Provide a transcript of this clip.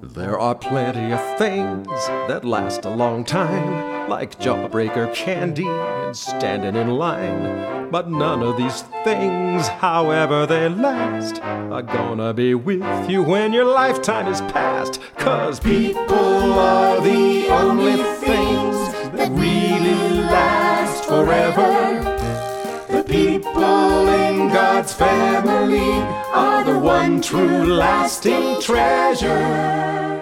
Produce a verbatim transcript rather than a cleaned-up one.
There are plenty of things that last a long time, like Jawbreaker candy and standing in line. But none of these things, however they last, are gonna be with you when your lifetime is past. 'Cause people are the only things that really last forever. The people in God's family are the one true lasting treasure.